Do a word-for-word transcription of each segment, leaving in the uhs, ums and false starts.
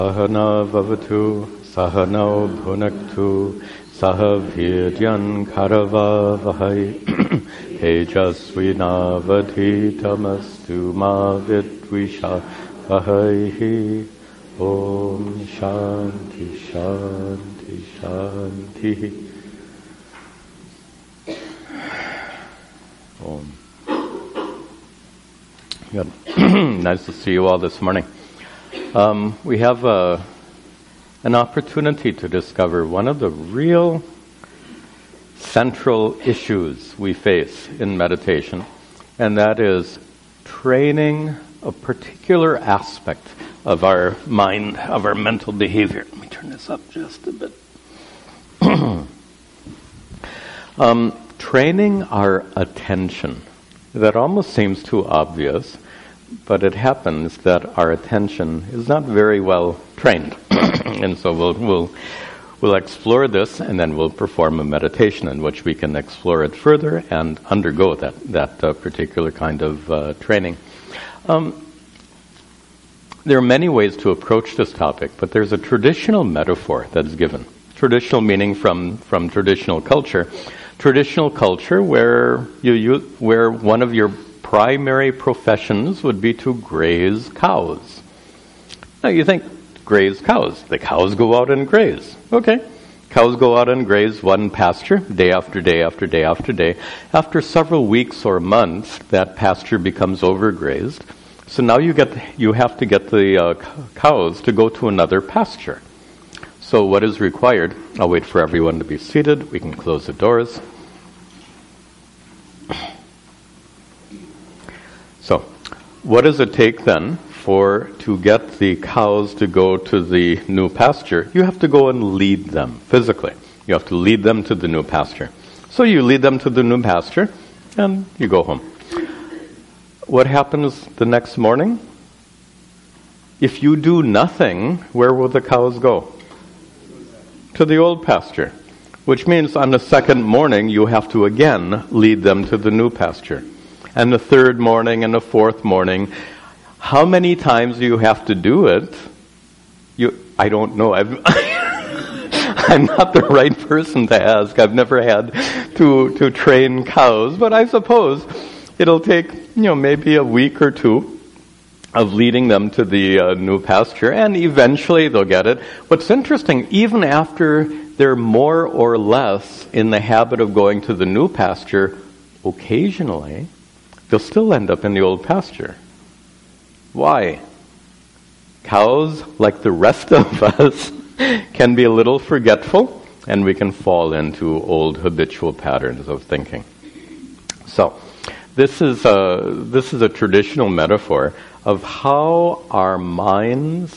Sahana Vavatu Sahano Bhunaktu Sahaviryan Karavavahai Tejasvinavadhitamastu ma vidvishavahi. Om Shanti Shanti Shanti. Om. Good. Nice to see you all this morning. Um, we have uh, an opportunity to discover one of the real central issues we face in meditation, and that is training a particular aspect of our mind, of our mental behavior. Let me turn this up just a bit. um, training our attention. That almost seems too obvious, but it happens that our attention is not very well trained. And so we'll, we'll, we'll explore this, and then we'll perform a meditation in which we can explore it further and undergo that, that uh, particular kind of uh, training. Um, there are many ways to approach this topic, but there's a traditional metaphor that's given. Traditional meaning from, from traditional culture. Traditional culture where you, you where one of your primary professions would be to graze cows. Now you think, graze cows. The cows go out and graze. Okay. Cows go out and graze one pasture day after day after day after day. After several weeks or months, that pasture becomes overgrazed. So now you get you have to get the uh, cows to go to another pasture. So what is required? I'll wait for everyone to be seated. We can close the doors. So, what does it take then for to get the cows to go to the new pasture? You have to go and lead them physically. You have to lead them to the new pasture. So you lead them to the new pasture, and you go home. What happens the next morning? If you do nothing, where will the cows go? To the old pasture. Which means on the second morning, you have to again lead them to the new pasture. And the third morning and the fourth morning. How many times do you have to do it? You, I don't know. I've, I'm not the right person to ask. I've never had to, to train cows, but I suppose it'll take, you know, maybe a week or two of leading them to the uh, new pasture, and eventually they'll get it. What's interesting, even after they're more or less in the habit of going to the new pasture, occasionally they'll still end up in the old pasture. Why? Cows, like the rest of us, can be a little forgetful, and we can fall into old habitual patterns of thinking. So, this is a, this is a traditional metaphor of how our minds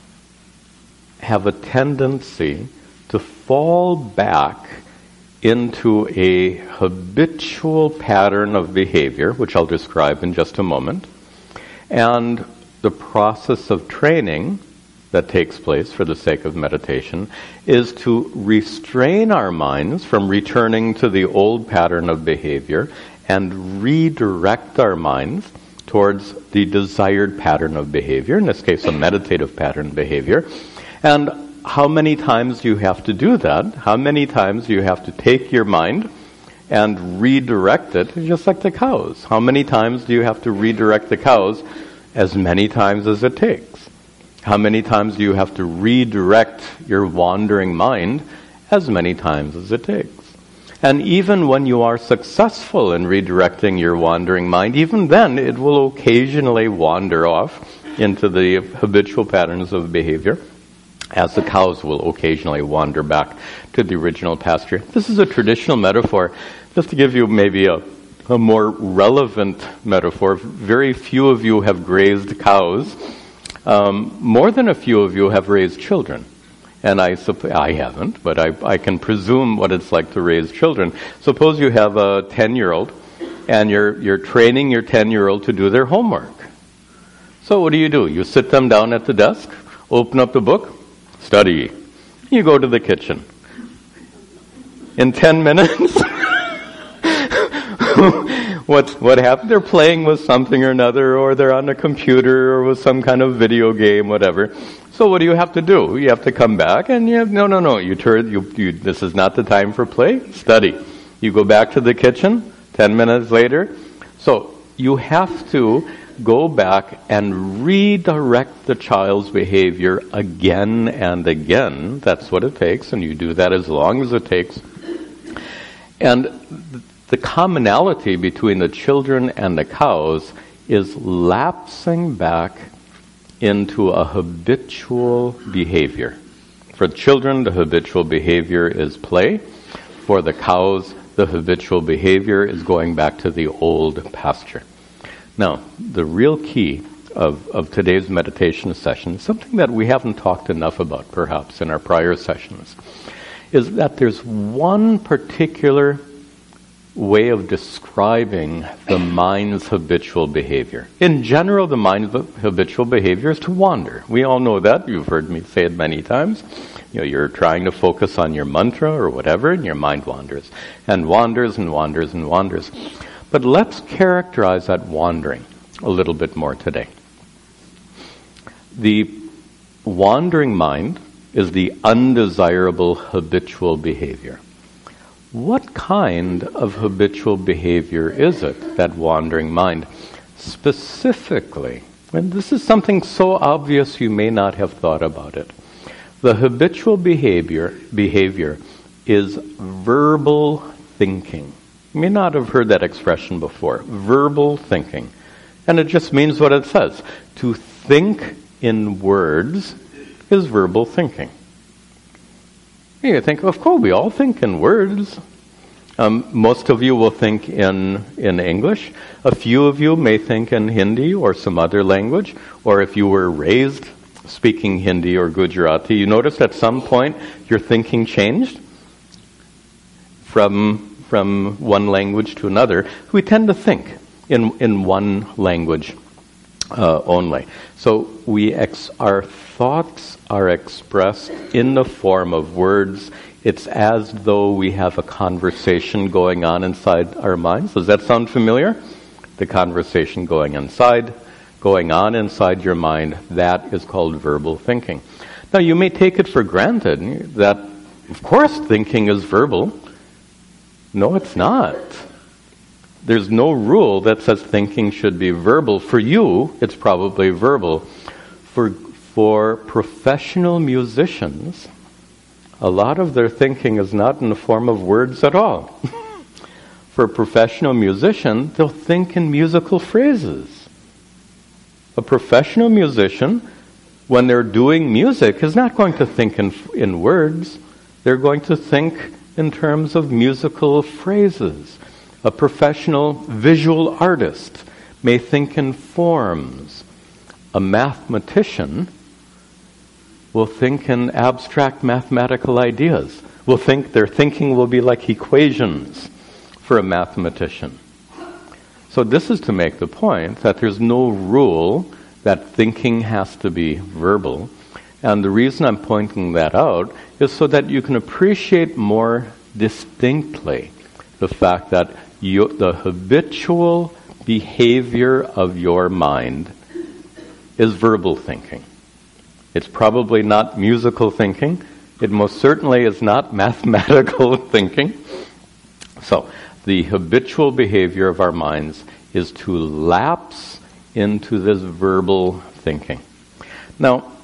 have a tendency to fall back into a habitual pattern of behavior, which I'll describe in just a moment. And the process of training that takes place for the sake of meditation is to restrain our minds from returning to the old pattern of behavior and redirect our minds towards the desired pattern of behavior, in this case a meditative pattern of behavior. And how many times do you have to do that? How many times do you have to take your mind and redirect it, just like the cows? How many times do you have to redirect the cows? As many times as it takes. How many times do you have to redirect your wandering mind? As many times as it takes. And even when you are successful in redirecting your wandering mind, even then it will occasionally wander off into the habitual patterns of behavior, as the cows will occasionally wander back to the original pasture. This is a traditional metaphor. Just to give you maybe a, a more relevant metaphor, very few of you have grazed cows. Um, more than a few of you have raised children. And I supp- I haven't, but I, I can presume what it's like to raise children. Suppose you have a ten-year-old, and you're you're training your ten-year-old to do their homework. So what do you do? You sit them down at the desk, open up the book, study. You go to the kitchen. In ten minutes, what what happened? They're playing with something or another, or they're on a computer, or with some kind of video game, whatever. So what do you have to do? You have to come back and you have, no, no, no, you turn, you, you, this is not the time for play, study. You go back to the kitchen, ten minutes later. So you have to go back and redirect the child's behavior again and again. That's what it takes, and you do that as long as it takes. And the commonality between the children and the cows is lapsing back into a habitual behavior. For children, the habitual behavior is play. For the cows, the habitual behavior is going back to the old pasture. Now, the real key of, of today's meditation session, something that we haven't talked enough about perhaps in our prior sessions, is that there's one particular way of describing the mind's habitual behavior. In general, the mind's habitual behavior is to wander. We all know that. You've heard me say it many times. You know, you're trying to focus on your mantra or whatever, and your mind wanders, and wanders and wanders and wanders. But let's characterize that wandering a little bit more today. The wandering mind is the undesirable habitual behavior. What kind of habitual behavior is it, that wandering mind? Specifically, and this is something so obvious you may not have thought about it. The habitual behavior behavior is verbal thinking. You may not have heard that expression before. Verbal thinking. And it just means what it says. To think in words is verbal thinking. You think, of course, we all think in words. Um, most of you will think in, in English. A few of you may think in Hindi or some other language. Or if you were raised speaking Hindi or Gujarati, you notice at some point your thinking changed from from one language to another. We tend to think in in one language uh, only. So we ex- our thoughts are expressed in the form of words. It's as though we have a conversation going on inside our minds. Does that sound familiar? The conversation going inside, going on inside your mind, that is called verbal thinking. Now, you may take it for granted that, of course, thinking is verbal. No, it's not. There's no rule that says thinking should be verbal. For you, it's probably verbal. For, for professional musicians, a lot of their thinking is not in the form of words at all. For a professional musician, they'll think in musical phrases. A professional musician, when they're doing music, is not going to think in, in words. They're going to think in terms of musical phrases. A professional visual artist may think in forms. A mathematician will think in abstract mathematical ideas. Will think their thinking will be like equations for a mathematician. So this is to make the point that there's no rule that thinking has to be verbal. And the reason I'm pointing that out is so that you can appreciate more distinctly the fact that you, the habitual behavior of your mind is verbal thinking. It's probably not musical thinking. It most certainly is not mathematical thinking. So, the habitual behavior of our minds is to lapse into this verbal thinking. Now,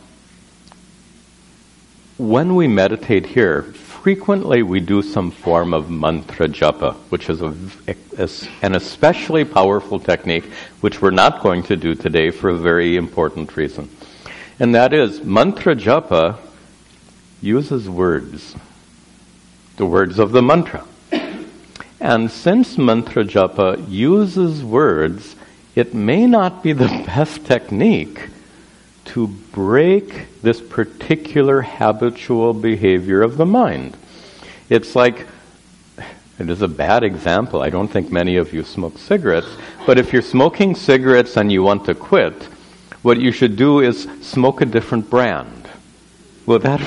when we meditate here, frequently we do some form of mantra japa, which is a, an especially powerful technique, which we're not going to do today for a very important reason. And that is, mantra japa uses words, the words of the mantra. And since mantra japa uses words, it may not be the best technique to break this particular habitual behavior of the mind. It's like, it is a bad example. I don't think many of you smoke cigarettes, but if you're smoking cigarettes and you want to quit, what you should do is smoke a different brand. Will that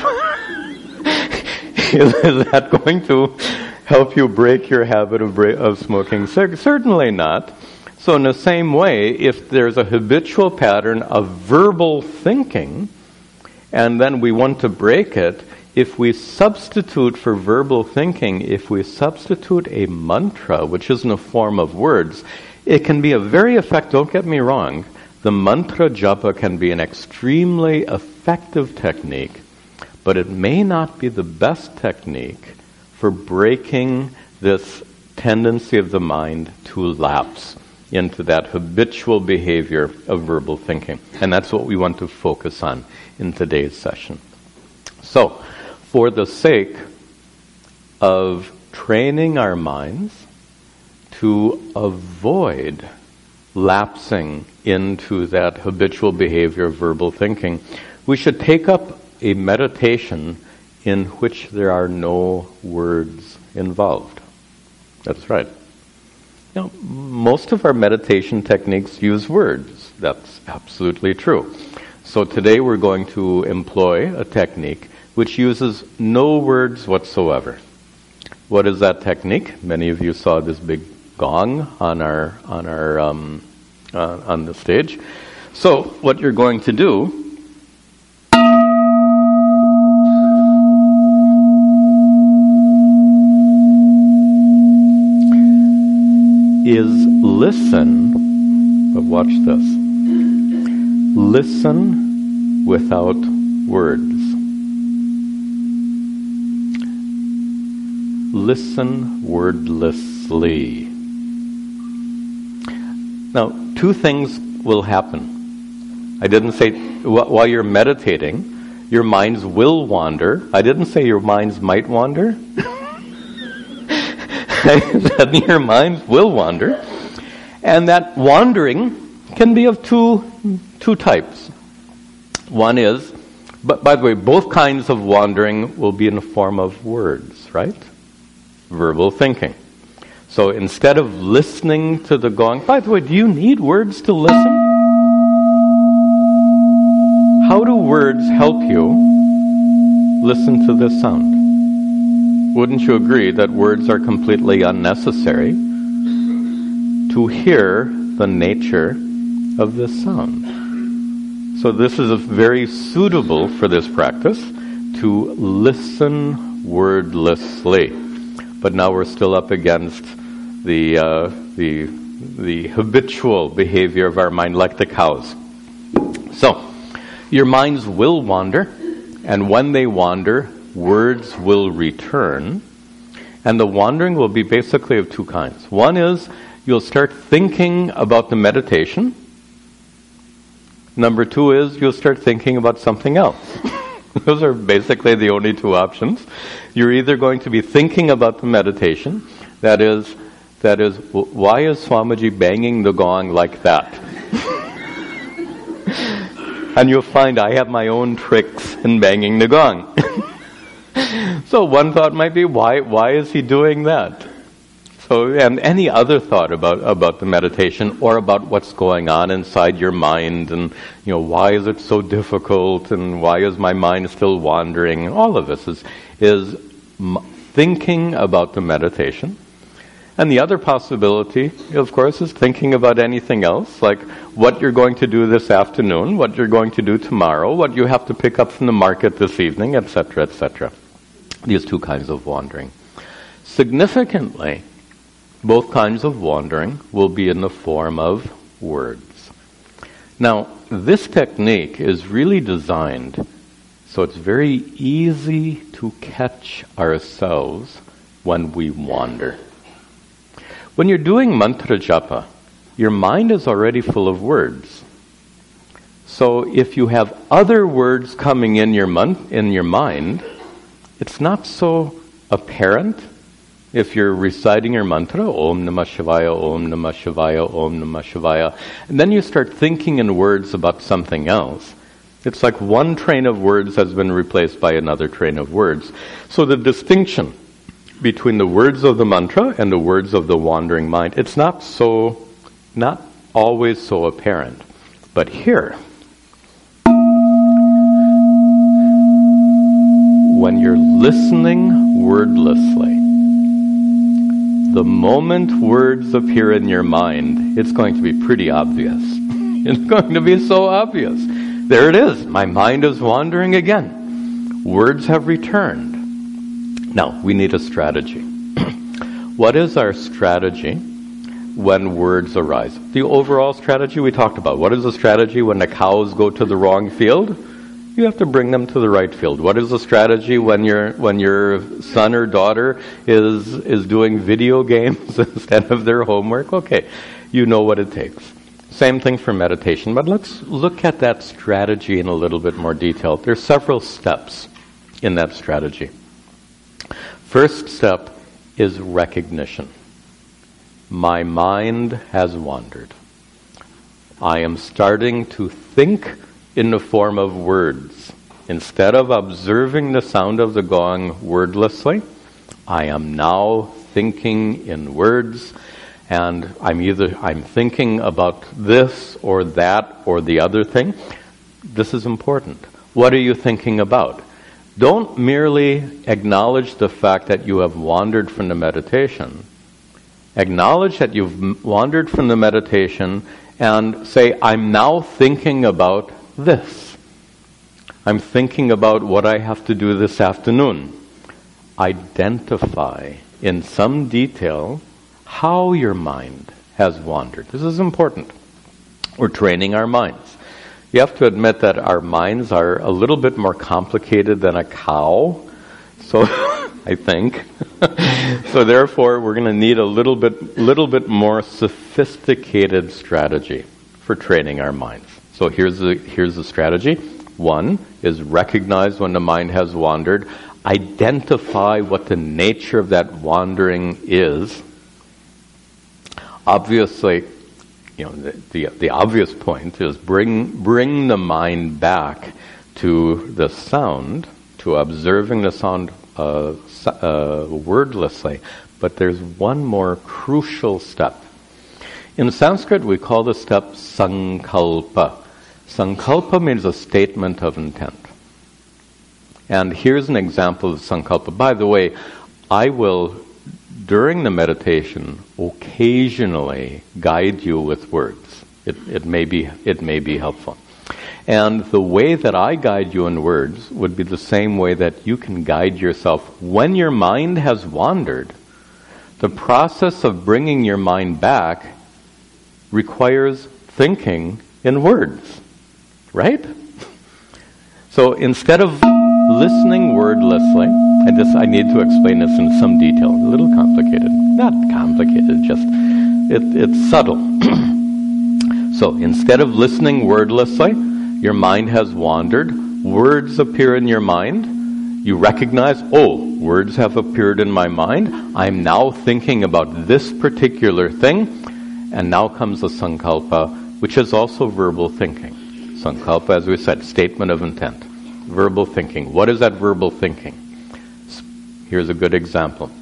is that going to help you break your habit of bra- of smoking cigarettes? Certainly not. So in the same way, if there's a habitual pattern of verbal thinking, And then we want to break it. If we substitute for verbal thinking, if we substitute a mantra, which isn't a form of words, it can be a very effective, don't get me wrong, the mantra japa can be an extremely effective technique, but it may not be the best technique for breaking this tendency of the mind to lapse into that habitual behavior of verbal thinking. And that's what we want to focus on in today's session. So, for the sake of training our minds to avoid lapsing into that habitual behavior of verbal thinking, we should take up a meditation in which there are no words involved. That's right. You know, most of our meditation techniques use words. That's absolutely true. So today we're going to employ a technique which uses no words whatsoever. What is that technique? Many of you saw this big gong on our on our um, uh, on the stage. So what you're going to do is listen, but watch this. Listen without words. Listen wordlessly. Now, two things will happen. I didn't say wh- while you're meditating, your minds will wander. I didn't say your minds might wander. That your minds will wander. And that wandering can be of two two types. One is, but by the way, both kinds of wandering will be in the form of words, right? Verbal thinking. So instead of listening to the gong, by the way, do you need words to listen? How do words help you listen to this sound? Wouldn't you agree that words are completely unnecessary to hear the nature of this sound? So this is very suitable for this practice, to listen wordlessly. But now we're still up against the uh, the the habitual behavior of our mind, like the cows. So your minds will wander, and when they wander, words will return, and the wandering will be basically of two kinds. One is you'll start thinking about the meditation. Number two is you'll start thinking about something else. Those are basically the only two options. You're either going to be thinking about the meditation, that is, that is, why is Swamiji banging the gong like that? And you'll find I have my own tricks in banging the gong. So one thought might be, why why is he doing that? So, and any other thought about, about the meditation or about what's going on inside your mind, and, you know, why is it so difficult, and why is my mind still wandering? All of this is, is m- thinking about the meditation. And the other possibility, of course, is thinking about anything else, like what you're going to do this afternoon, what you're going to do tomorrow, what you have to pick up from the market this evening, et cetera, et cetera. These two kinds of wandering. Significantly, both kinds of wandering will be in the form of words. Now, this technique is really designed so it's very easy to catch ourselves when we wander. When you're doing mantra japa, your mind is already full of words. So if you have other words coming in your mon- in your mind, it's not so apparent. If you're reciting your mantra, Om Namah Shivaya, Om Namah Shivaya, Om Namah Shivaya, and then you start thinking in words about something else, it's like one train of words has been replaced by another train of words. So the distinction between the words of the mantra and the words of the wandering mind, it's not so, not always so apparent. But here, when you're listening wordlessly, the moment words appear in your mind, it's going to be pretty obvious. It's going to be so obvious. There it is. My mind is wandering again. Words have returned. Now, we need a strategy. What is our strategy when words arise? The overall strategy we talked about. What is the strategy when the cows go to the wrong field? You have to bring them to the right field. What is the strategy when your when your son or daughter is is doing video games instead of their homework? Okay, you know what it takes. Same thing for meditation, but let's look at that strategy in a little bit more detail. There's several steps in that strategy. First step is recognition. My mind has wandered. I am starting to think in the form of words. Instead of observing the sound of the gong wordlessly, I am now thinking in words, and I'm either I'm thinking about this or that or the other thing. This is important. What are you thinking about? Don't merely acknowledge the fact that you have wandered from the meditation. Acknowledge that you've wandered from the meditation and say, I'm now thinking about this. I'm thinking about what I have to do this afternoon. Identify in some detail how your mind has wandered. This is important. We're training our minds. You have to admit that our minds are a little bit more complicated than a cow. So, I think. So therefore, we're going to need a little bit, little bit more sophisticated strategy for training our minds. So here's the, here's the strategy. One is recognize when the mind has wandered. Identify what the nature of that wandering is. Obviously, you know, the, the, the obvious point is bring, bring the mind back to the sound, to observing the sound uh, uh, wordlessly. But there's one more crucial step. In Sanskrit, we call the step sankalpa. Sankalpa means a statement of intent. And here's an example of sankalpa. By the way, I will, during the meditation, occasionally guide you with words. It, it may be, it may be helpful. And the way that I guide you in words would be the same way that you can guide yourself. When your mind has wandered, the process of bringing your mind back requires thinking in words, right? So instead of listening wordlessly, and this I need to explain this in some detail, a little complicated, not complicated, just it, it's subtle. So instead of listening wordlessly, your mind has wandered, words appear in your mind, you recognize, oh, words have appeared in my mind, I'm now thinking about this particular thing, and now comes the sankalpa, which is also verbal thinking. Sankalpa, as we said, statement of intent. Verbal thinking. What is that verbal thinking? Here's a good example.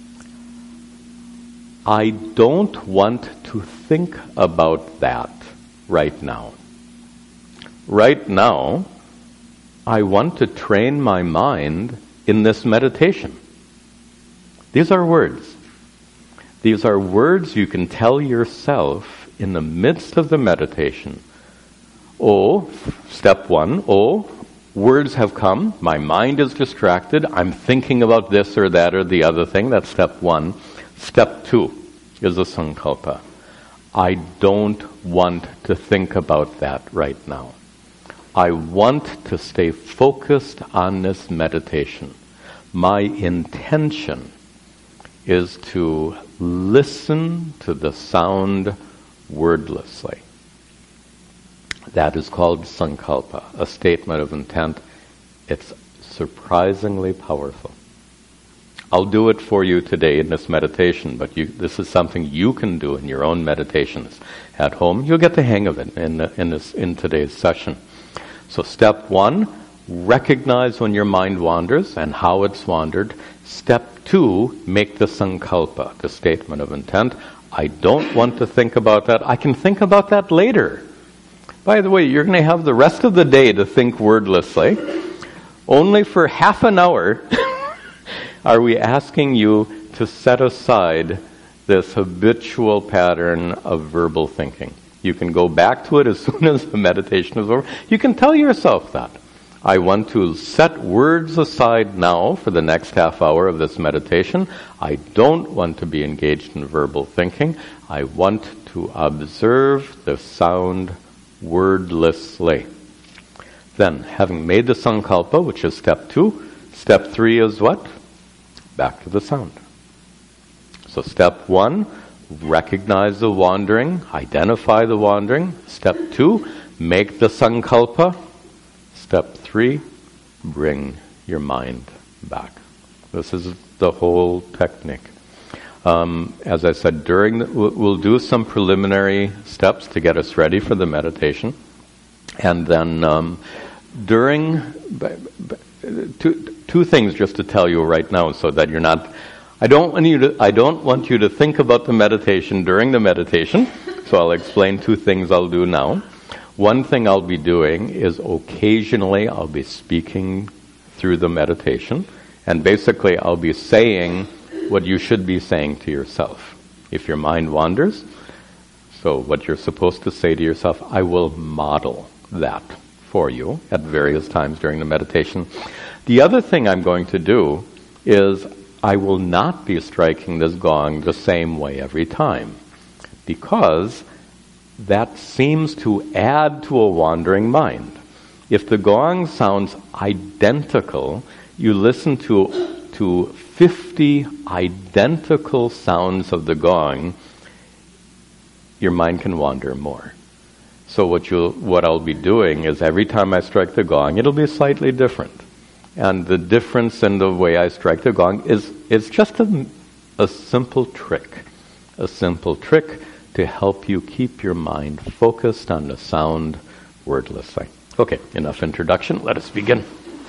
I don't want to think about that right now. Right now, I want to train my mind in this meditation. These are words. These are words you can tell yourself in the midst of the meditation. Oh, step one, oh, words have come, my mind is distracted, I'm thinking about this or that or the other thing, that's step one. Step two is a sankalpa. I don't want to think about that right now. I want to stay focused on this meditation. My intention is to listen to the sound wordlessly. That is called sankalpa, a statement of intent. It's surprisingly powerful. I'll do it for you today in this meditation, but you, this is something you can do in your own meditations at home. You'll get the hang of it in, in, this, in today's session. So step one, recognize when your mind wanders and how it's wandered. Step two, make the sankalpa, the statement of intent. I don't want to think about that. I can think about that later. By the way, you're going to have the rest of the day to think wordlessly. Only for half an hour are we asking you to set aside this habitual pattern of verbal thinking. You can go back to it as soon as the meditation is over. You can tell yourself that. I want to set words aside now for the next half hour of this meditation. I don't want to be engaged in verbal thinking. I want to observe the sound wordlessly. Then, having made the sankalpa, which is step two, step three is what? Back to the sound. So step one, recognize the wandering, identify the wandering. Step two, make the sankalpa. Step three, bring your mind back. This is the whole technique. Um, as I said, during the, we'll do some preliminary steps to get us ready for the meditation, and then um, during two two things just to tell you right now, so that you're not. I don't want you to. I don't want you to think about the meditation during the meditation. So I'll explain two things I'll do now. One thing I'll be doing is occasionally I'll be speaking through the meditation, and basically I'll be saying what you should be saying to yourself. If your mind wanders, so what you're supposed to say to yourself, I will model that for you at various times during the meditation. The other thing I'm going to do is I will not be striking this gong the same way every time, because that seems to add to a wandering mind. If the gong sounds identical, you listen to to fifty identical sounds of the gong, your mind can wander more. So what you'll what I'll be doing is every time I strike the gong, it'll be slightly different. And the difference in the way I strike the gong is it's just a, a simple trick. A simple trick to help you keep your mind focused on the sound wordlessly. Okay, enough introduction. Let us begin.